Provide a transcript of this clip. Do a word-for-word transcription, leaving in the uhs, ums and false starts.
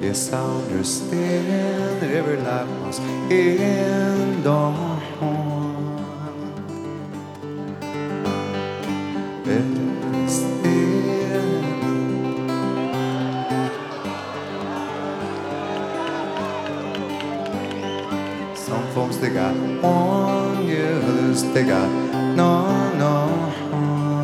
Yes, I understand that every life must end on. Yes, some folks they got one, yeah, others they got none.